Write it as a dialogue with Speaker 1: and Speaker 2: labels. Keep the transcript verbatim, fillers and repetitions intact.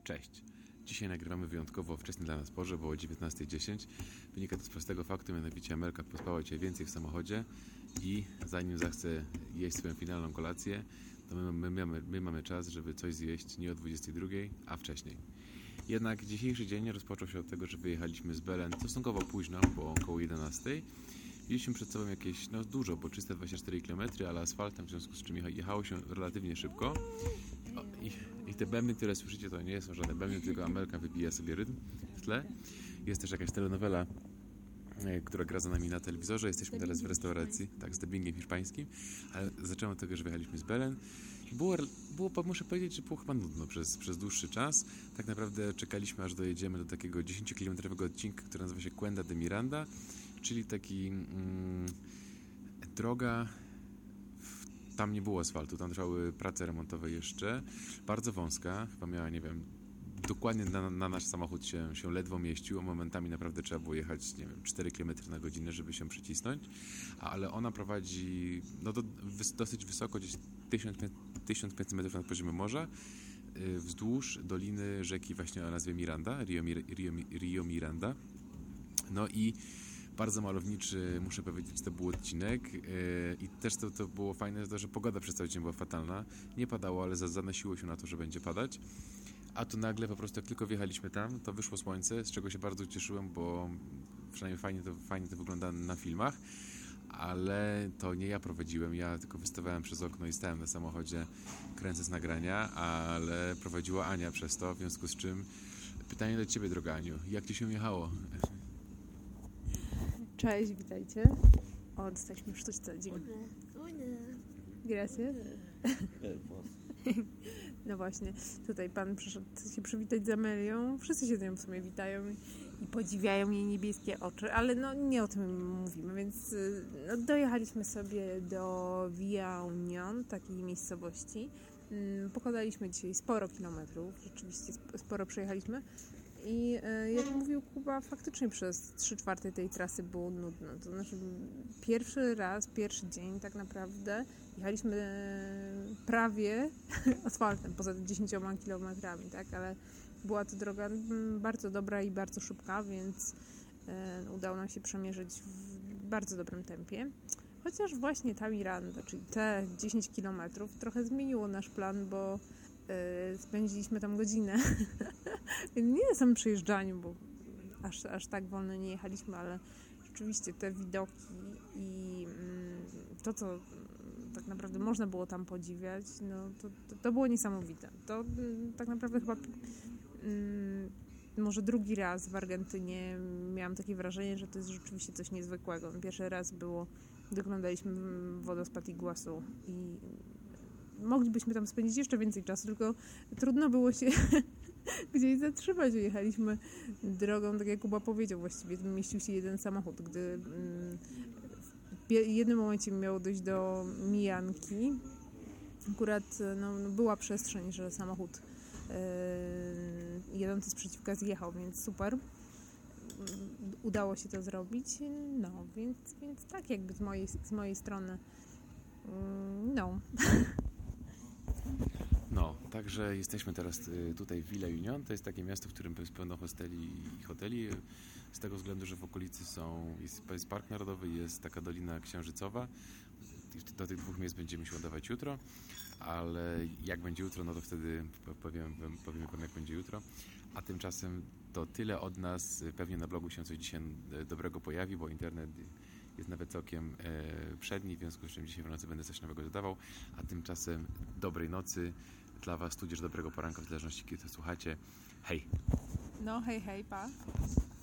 Speaker 1: Cześć. Dzisiaj nagrywamy wyjątkowo wcześnie dla nas porze, bo o dziewiętnasta dziesięć. Wynika to z prostego faktu, mianowicie Amelka pospała dzisiaj więcej w samochodzie i zanim zachce jeść swoją finalną kolację, to my, my, my, mamy, my mamy czas, żeby coś zjeść nie o dwudziestej drugiej, a wcześniej. Jednak dzisiejszy dzień rozpoczął się od tego, że wyjechaliśmy z Belen stosunkowo późno, bo około jedenastej. Mieliśmy przed sobą jakieś, no dużo, bo trzysta dwadzieścia cztery kilometry, ale asfaltem, w związku z czym jechało się relatywnie szybko. O, i, I te bębny, które słyszycie, to nie są żadne bębny, tylko Amelka wypija sobie rytm w tle. Jest też jakaś telenowela, e, która gra za nami na telewizorze. Jesteśmy teraz w restauracji, tak, z dubbingiem hiszpańskim, ale zaczęło od tego, że wyjechaliśmy z Belen. Było, było, muszę powiedzieć, że było chyba nudno przez, przez dłuższy czas. Tak naprawdę czekaliśmy, aż dojedziemy do takiego dziesięciokilometrowego odcinka, który nazywa się Cuenda de Miranda, czyli taki mm, droga. Tam nie było asfaltu, tam trwały prace remontowe jeszcze. Bardzo wąska, chyba miała, nie wiem, dokładnie na, na nasz samochód się, się ledwo mieścił, a momentami naprawdę trzeba było jechać, nie wiem, cztery kilometry na godzinę, żeby się przycisnąć. Ale ona prowadzi no, do, wys, dosyć wysoko, gdzieś tysiąc pięćset metrów nad poziomem morza, yy, wzdłuż doliny rzeki właśnie o nazwie Miranda, Rio, Rio, Rio Miranda. No i bardzo malowniczy, muszę powiedzieć, to był odcinek yy, i też to, to było fajne, to, że pogoda przez cały dzień była fatalna. Nie padało, ale zanosiło się na to, że będzie padać. A tu nagle po prostu jak tylko wjechaliśmy tam, to wyszło słońce, z czego się bardzo cieszyłem, bo przynajmniej fajnie to, fajnie to wygląda na filmach. Ale to nie ja prowadziłem, ja tylko wystawałem przez okno i stałem na samochodzie, kręcąc nagrania, ale prowadziła Ania przez to, w związku z czym pytanie do Ciebie, droga Aniu, jak Ci się jechało?
Speaker 2: Cześć, witajcie. O, dostaliśmy już sztućce. Dziękuję. Gracias. No właśnie, tutaj pan przyszedł się przywitać z Amelią. Wszyscy się z nią w sumie witają i podziwiają jej niebieskie oczy, ale no nie o tym mówimy, więc no, dojechaliśmy sobie do Villa Unión, takiej miejscowości. Pokonaliśmy dzisiaj sporo kilometrów, rzeczywiście sporo przejechaliśmy. I e, jak mówił Kuba, faktycznie przez trzy czwarte tej trasy było nudno. To znaczy pierwszy raz, pierwszy dzień tak naprawdę jechaliśmy prawie asfaltem, poza dziesięcioma kilometrami, tak? Ale była to droga bardzo dobra i bardzo szybka, więc e, udało nam się przemierzyć w bardzo dobrym tempie. Chociaż właśnie ta Miranda, czyli te dziesięć kilometrów trochę zmieniło nasz plan, bo spędziliśmy tam godzinę. Nie na samym przejeżdżaniu, bo aż, aż tak wolno nie jechaliśmy, ale rzeczywiście te widoki i to, co tak naprawdę można było tam podziwiać, no to, to, to było niesamowite. To tak naprawdę chyba um, może drugi raz w Argentynie miałam takie wrażenie, że to jest rzeczywiście coś niezwykłego. Pierwszy raz było, gdy oglądaliśmy wodospad Iguazu i moglibyśmy tam spędzić jeszcze więcej czasu, tylko trudno było się gdzieś zatrzymać. Jechaliśmy drogą, tak jak Kuba powiedział, właściwie mieścił się jeden samochód. Gdy w jednym momencie miało dojść do mijanki, akurat no, była przestrzeń, że samochód yy, jadący sprzeciwka zjechał, więc super. Udało się to zrobić. No, więc, więc tak jakby z mojej, z mojej strony yy, no.
Speaker 1: No, także jesteśmy teraz tutaj w Villa Unión. To jest takie miasto, w którym jest pełno hosteli i hoteli. Z tego względu, że w okolicy są, jest, jest park narodowy, jest taka Dolina Księżycowa. Do tych dwóch miejsc będziemy się ładować jutro, ale jak będzie jutro, no to wtedy powiem, powiem wam, jak będzie jutro. A tymczasem to tyle od nas. Pewnie na blogu się coś dzisiaj dobrego pojawi, bo internet jest nawet całkiem e, przedni, w związku z czym dzisiaj w nocy będę coś nowego dodawał, a tymczasem dobrej nocy dla was, tudzież dobrego poranka, w zależności kiedy to słuchacie. Hej!
Speaker 2: No hej, hej, pa!